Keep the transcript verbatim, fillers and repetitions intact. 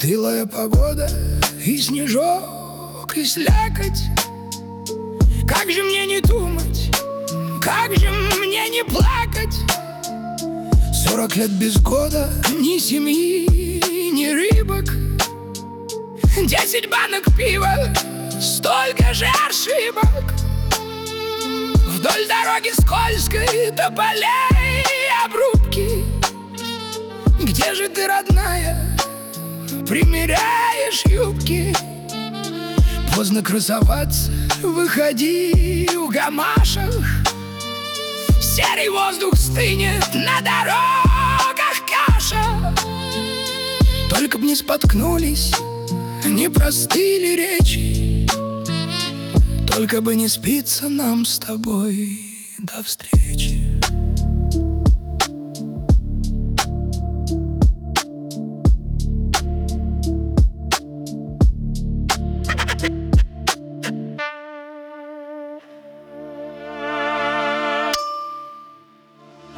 Стылая погода, и снежок, и слякоть. Как же мне не думать, как же мне не плакать? Сорок лет без года, ни семьи, ни рыбок. Десять банок пива, столько же ошибок. Вдоль дороги скользкой, тополей обрубки. Где же ты, родная, примеряешь юбки? Поздно красоваться, выходи в гамашах. Серый воздух стынет, на дорогах каша. Только б не споткнулись, не простыли речи. Только бы не спится нам с тобой. До встречи.